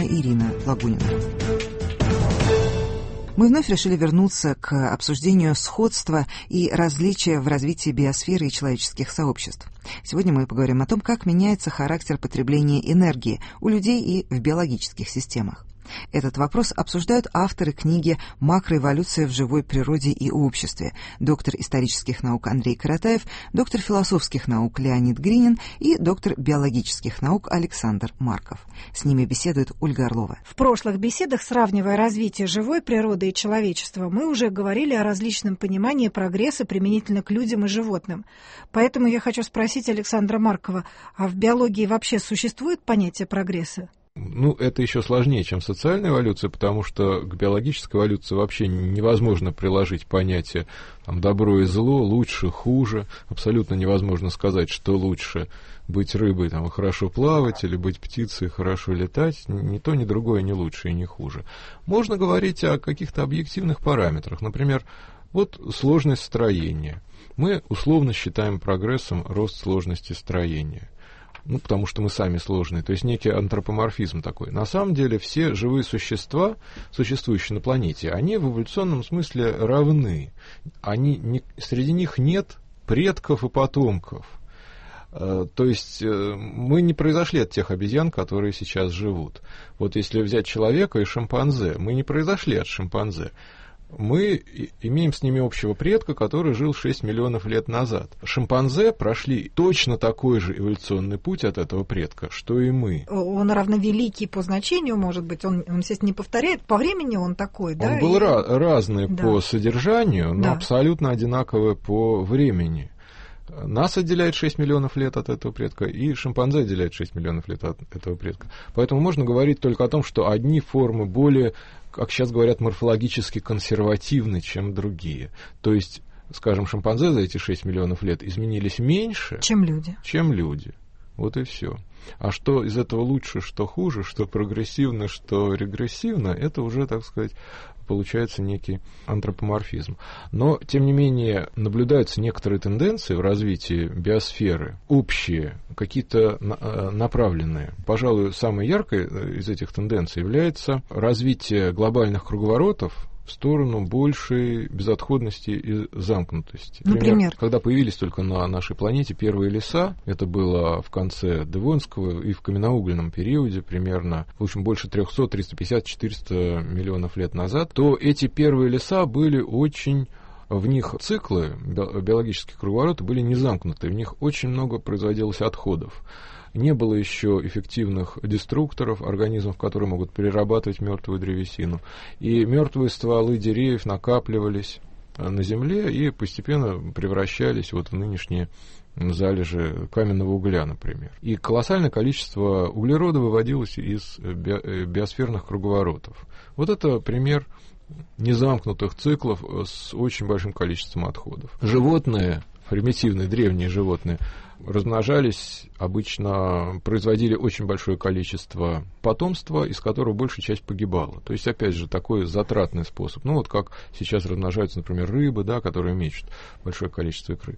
вами Ирина Лагунина. Мы вновь решили вернуться к обсуждению сходства и различия в развитии биосферы и человеческих сообществ. Сегодня мы поговорим о том, как меняется характер потребления энергии у людей и в биологических системах. Этот вопрос обсуждают авторы книги «Макроэволюция в живой природе и обществе», доктор исторических наук Андрей Каратаев, доктор философских наук Леонид Гринин и доктор биологических наук Александр Марков. С ними беседует Ольга Орлова. В прошлых беседах, сравнивая развитие живой природы и человечества, мы уже говорили о различном понимании прогресса применительно к людям и животным. Поэтому я хочу спросить Александра Маркова, а в биологии вообще существует понятие прогресса? Это еще сложнее, чем социальная эволюция, потому что к биологической эволюции вообще невозможно приложить понятие добро и зло, лучше, хуже. Абсолютно невозможно сказать, что лучше быть рыбой, хорошо плавать, или быть птицей, хорошо летать. Ни то, ни другое не лучше и не хуже. Можно говорить о каких-то объективных параметрах. Например, сложность строения. Мы условно считаем прогрессом рост сложности строения. Потому что мы сами сложные, то есть некий антропоморфизм такой. На самом деле все живые существа, существующие на планете, они в эволюционном смысле равны. Среди них нет предков и потомков. То есть мы не произошли от тех обезьян, которые сейчас живут. Если взять человека и шимпанзе, мы не произошли от шимпанзе. Мы имеем с ними общего предка, который жил 6 миллионов лет назад. Шимпанзе прошли точно такой же эволюционный путь от этого предка, что и мы. Он равновеликий по значению, может быть, он естественно, не повторяет. По времени он такой, да? Он был разный по содержанию, но абсолютно одинаковый по времени. Нас отделяет 6 миллионов лет от этого предка, и шимпанзе отделяет 6 миллионов лет от этого предка. Поэтому можно говорить только о том, что одни формы более, как сейчас говорят, морфологически консервативны, чем другие. То есть, скажем, шимпанзе за эти 6 миллионов лет изменились меньше, чем люди. Вот и все. А что из этого лучше, что хуже, что прогрессивно, что регрессивно, это уже, так сказать, получается некий антропоморфизм. Но, тем не менее, наблюдаются некоторые тенденции в развитии биосферы, общие, какие-то направленные. Пожалуй, самой яркой из этих тенденций является развитие глобальных круговоротов в сторону большей безотходности и замкнутости. Например? Когда появились только на нашей планете первые леса, это было в конце Девонского и в каменноугольном периоде, примерно, в общем, больше 300, 350, 400 миллионов лет назад, то эти первые леса были очень... В них циклы, биологические круговороты были не замкнуты, в них очень много производилось отходов. Не было еще эффективных деструкторов, организмов, которые могут перерабатывать мертвую древесину. И мертвые стволы деревьев накапливались на земле и постепенно превращались в нынешние залежи каменного угля, например. И колоссальное количество углерода выводилось из биосферных круговоротов. Это пример незамкнутых циклов с очень большим количеством отходов. Животные, примитивные, древние животные, размножались, обычно производили очень большое количество потомства, из которого большая часть погибала. То есть, опять же, такой затратный способ. Как сейчас размножаются, например, рыбы, которые мечут большое количество икры.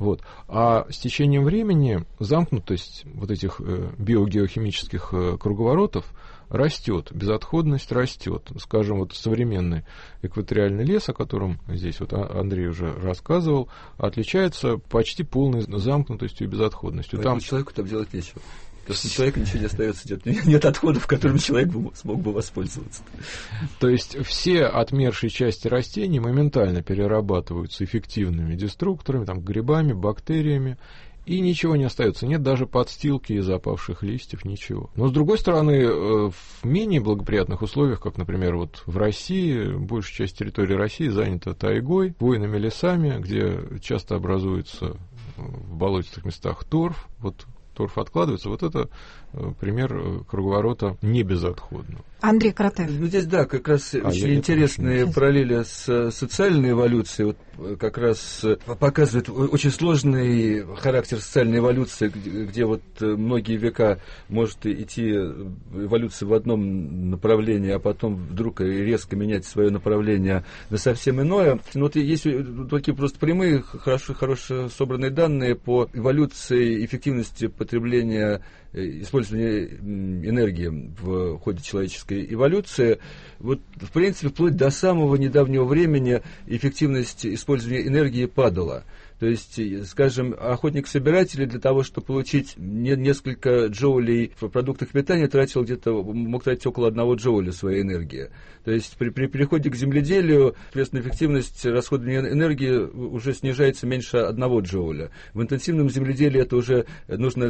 А с течением времени замкнутость этих биогеохимических круговоротов растет, безотходность растет. Скажем, современный экваториальный лес, о котором здесь Андрей уже рассказывал, отличается почти полной замкнутостью и безотходностью. Там человеку там делать нечего. Потому что человеку ничего не остается делать. Нет отходов, которыми человек смог бы воспользоваться. То есть все отмершие части растений моментально перерабатываются эффективными деструкторами, грибами, бактериями, и ничего не остается. Нет даже подстилки из опавших листьев, ничего. Но, с другой стороны, в менее благоприятных условиях, как, например, в России, большая часть территории России занята тайгой, хвойными лесами, где часто образуется в болотистых местах торф. Торф откладывается. Это пример круговорота не безотходного. Андрей Каратаев. Здесь, как раз очень интересные параллели с социальной эволюцией. Как раз показывает очень сложный характер социальной эволюции, где многие века может идти эволюция в одном направлении, а потом вдруг резко менять свое направление на совсем иное. Есть такие просто прямые, хорошо собранные данные по эволюции эффективности потребления, использования энергии в ходе человеческой эволюции, вот, в принципе, вплоть до самого недавнего времени эффективность использования энергии падала. То есть, скажем, охотник-собиратель для того, чтобы получить несколько джоулей в продуктах питания, мог тратить около 1 джоуля своей энергии. То есть при переходе к земледелию, соответственно, эффективность расходования энергии уже снижается меньше 1 джоуля. В интенсивном земледелии это уже нужно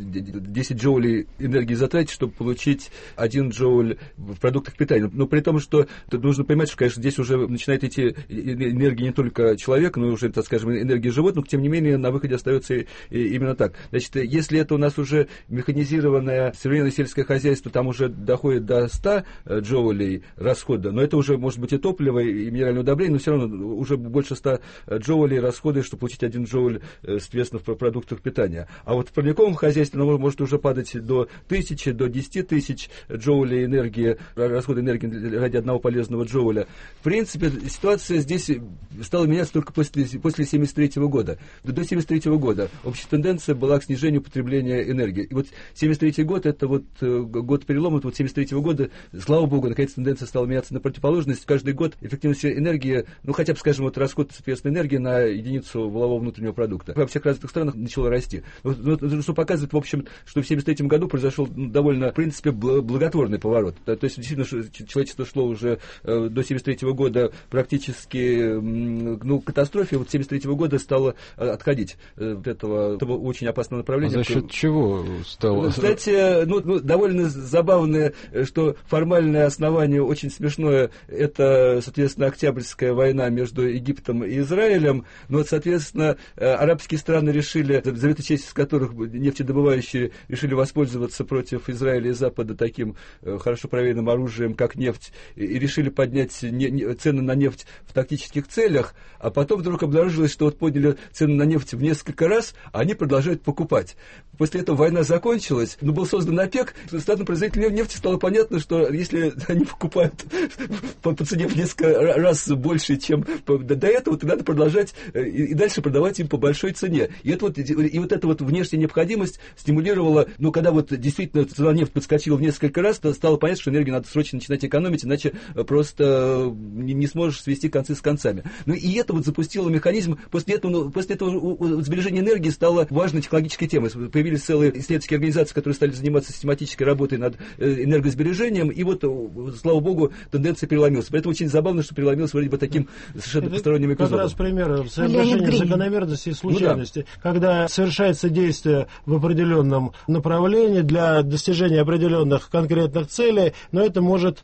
10 джоулей энергии затратить, чтобы получить 1 джоуль в продуктах питания. Но при том, что нужно понимать, что, конечно, здесь уже начинает идти энергия не только человека, но и уже, так скажем, энергия животных, тем не менее, на выходе остается именно так. Значит, если это у нас уже механизированное современное сельское хозяйство, там уже доходит до 100 джоулей расхода, но это уже может быть и топливо, и минеральное удобрение, но все равно уже больше 100 джоулей расхода, чтобы получить 1 джоуль, соответственно, в продуктах питания. А вот в парниковом хозяйстве оно может уже падать до 1000, до 10 тысяч джоулей энергии, расхода энергии ради 1 полезного джоуля. В принципе, ситуация здесь стала меняться только после 1973 года. До 1973 года общая тенденция была к снижению потребления энергии. И вот 1973 год, это вот год перелома, вот 1973 года, слава богу, наконец тенденция стала меняться на противоположность. Каждый год эффективность энергии, ну хотя бы, скажем, вот расход, соответственно, энергии на единицу валового внутреннего продукта во всех развитых странах начала расти. Что показывает, в общем, что в 1973 году произошел довольно, в принципе, благотворный поворот. То есть, действительно, человечество шло уже до 1973 года практически к катастрофе. Вот 1973 года стало отходить от этого очень опасного направления. А за счет чего стало? Кстати, довольно забавное, что формальное основание очень смешное, это, соответственно, Октябрьская война между Египтом и Израилем, но, соответственно, арабские страны решили, завета честь из которых нефтедобывающие решили воспользоваться против Израиля и Запада таким хорошо проверенным оружием, как нефть, и решили поднять цены на нефть в тактических целях, а потом вдруг обнаружилось, что вот подняли цены на нефть в несколько раз, а они продолжают покупать. После этого война закончилась, но был создан ОПЕК, статным производителям нефти стало понятно, что если они покупают по цене в несколько раз больше, чем до этого, то надо продолжать и дальше продавать им по большой цене. И вот эта вот внешняя необходимость стимулировала, когда вот действительно цена нефти подскочила в несколько раз, то стало понятно, что энергию надо срочно начинать экономить, иначе просто не сможешь свести концы с концами. И это вот запустило механизм. После этого сбережение энергии стало важной технологической темой. Появились целые исследовательские организации, которые стали заниматься систематической работой над энергосбережением, и вот, слава богу, тенденция переломилась. Поэтому очень забавно, что переломилась вроде бы таким совершенно посторонним эпизодом. Как раз пример соотношения закономерности и случайности. Когда совершается действие в определенном направлении для достижения определенных конкретных целей, но это может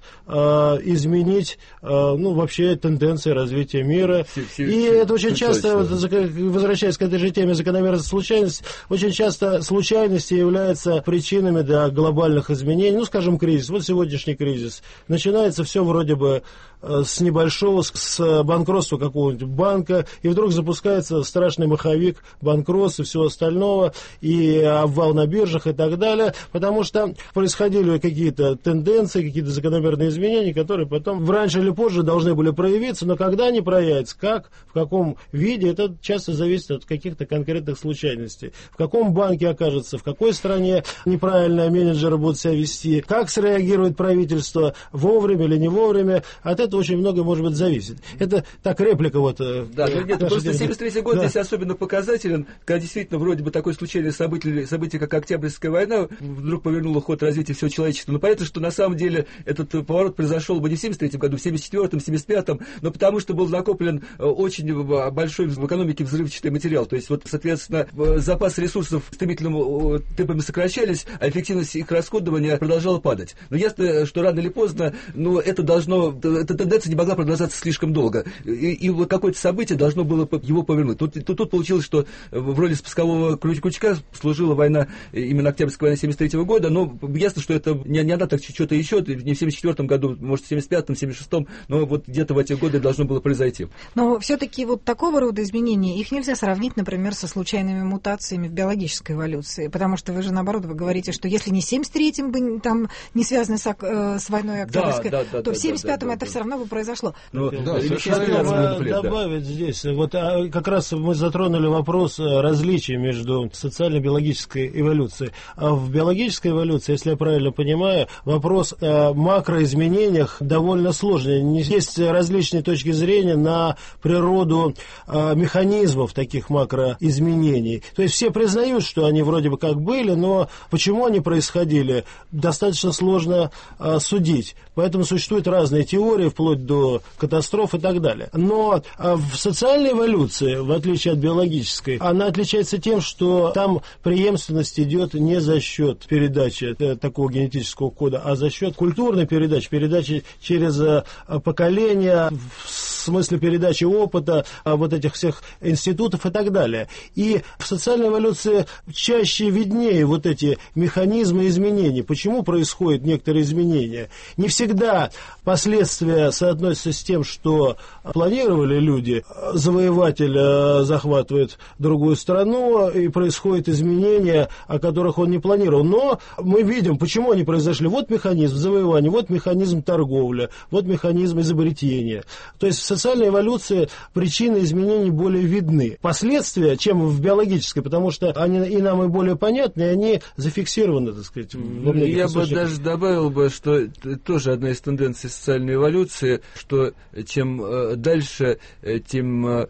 изменить вообще тенденции развития мира. И это очень часто, возвращаясь к этой же теме закономерности, случайность, очень часто случайности являются причинами для глобальных изменений. Скажем, кризис. Вот сегодняшний кризис. Начинается все вроде бы с небольшого, с банкротства какого-нибудь банка, и вдруг запускается страшный маховик банкротства и всего остального, и обвал на биржах и так далее, потому что происходили какие-то тенденции, какие-то закономерные изменения, которые потом раньше или позже должны были проявиться, но когда они проявятся, как, в каком виде, это часто зависит от каких-то конкретных случайностей. В каком банке окажется, в какой стране неправильно менеджеры будут себя вести, как среагирует правительство, вовремя или не вовремя, от этого очень много может быть зависит. Это так реплика вот. Да, просто 1973 год здесь особенно показателен, когда действительно вроде бы такое случайное событие, как Октябрьская война, вдруг повернуло ход развития всего человечества. Но понятно, что на самом деле этот поворот произошел бы не в 1973 году, в 1974-м, 1975-м, но потому что был накоплен очень большой в экономике взрывчатый материал. То есть, вот, соответственно, запасы ресурсов стремительными темпами сокращались, а эффективность их расходования продолжала падать. Но ясно, что рано или поздно, эта тенденция не могла продолжаться слишком долго. И вот какое-то событие должно было его повернуть. Тут получилось, что в роли спускового крючка служила война, именно Октябрьская война 1973 года, но ясно, что это не она, так что-то еще, не в 1974 году, может, в 1975-м, 1976-м, но вот где-то в эти годы должно было произойти. Но все-таки вот такого рода изменения изменения, их нельзя сравнить, например, со случайными мутациями в биологической эволюции, потому что вы же, наоборот, вы говорите, что если не 73-м бы там не связано с войной Октябрьской, то в 75-м это все равно бы произошло. Добавить здесь, вот как раз мы затронули вопрос различий между социально-биологической эволюцией. А в биологической эволюции, если я правильно понимаю, вопрос о макроизменениях довольно сложный. Есть различные точки зрения на природу механизмов таких макроизменений. То есть все признают, что они вроде бы как были, но почему они происходили, достаточно сложно судить. Поэтому существуют разные теории, вплоть до катастроф и так далее. Но в социальной эволюции, в отличие от биологической, она отличается тем, что там преемственность идет не за счет передачи такого генетического кода, а за счет культурной передачи через поколения, в смысле передачи опыта, вот этих всех институтов и так далее. И в социальной эволюции чаще виднее вот эти механизмы изменений. Почему происходят некоторые изменения? Не всегда последствия соотносятся с тем, что планировали люди. Завоеватель захватывает другую страну, и происходят изменения, о которых он не планировал. Но мы видим, почему они произошли. Вот механизм завоевания, вот механизм торговли, вот механизм изобретения. То есть в социальной эволюции причины изменений более видны. Последствия, чем в биологической, потому что они и нам и более понятны, и они зафиксированы, так сказать, во многих Я источниках. бы даже добавил бы, что тоже одна из тенденций социальной эволюции, что чем дальше, тем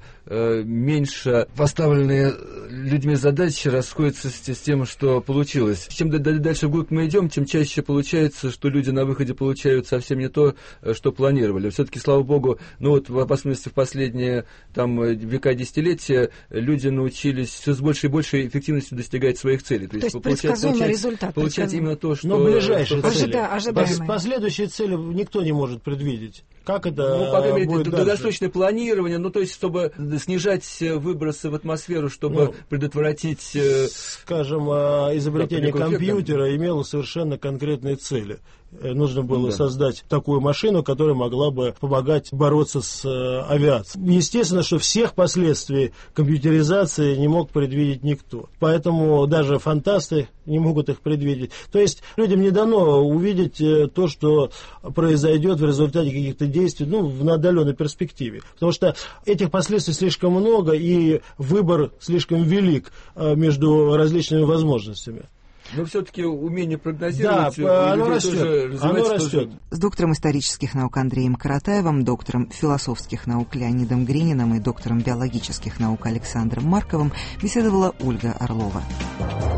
меньше поставленные людьми задачи расходятся с тем, что получилось. Чем дальше вглубь мы идем, тем чаще получается, что люди на выходе получают совсем не то, что планировали. Все-таки, слава богу, ну вот в особенности в последние там века, десятилетия, люди научились все с большей и большей эффективностью достигать своих целей. То есть предсказуемый результат. Получать именно то, что... Но ближайшие цели. Ожидаемые. Последующие цели никто не может предвидеть. Как это по крайней мере, будет долгосрочное планирование, то есть, чтобы снижать выбросы в атмосферу, чтобы предотвратить... Скажем, изобретение компьютера имело совершенно конкретные цели. Нужно было создать такую машину, которая могла бы помогать бороться с авиацией. Естественно, что всех последствий компьютеризации не мог предвидеть никто. Поэтому даже фантасты не могут их предвидеть. То есть людям не дано увидеть то, что произойдет в результате каких-то действий, в отдаленной перспективе. Потому что этих последствий слишком много, и выбор слишком велик между различными возможностями. Но все-таки умение прогнозировать... Да, оно растет. С доктором исторических наук Андреем Каратаевым, доктором философских наук Леонидом Грининым и доктором биологических наук Александром Марковым беседовала Ольга Орлова.